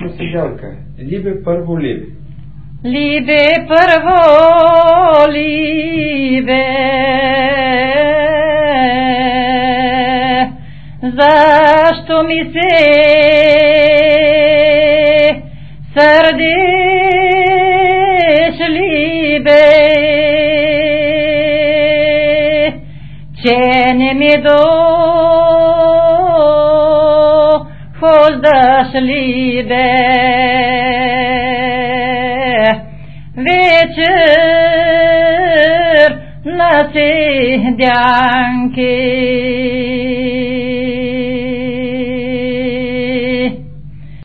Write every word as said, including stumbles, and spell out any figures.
Седялка, Liebe първо Liebe. Liebe първо Liebe, защо ми се сърдиш, Liebe, че не ми дохождаш, Liebe, вечер на седянки.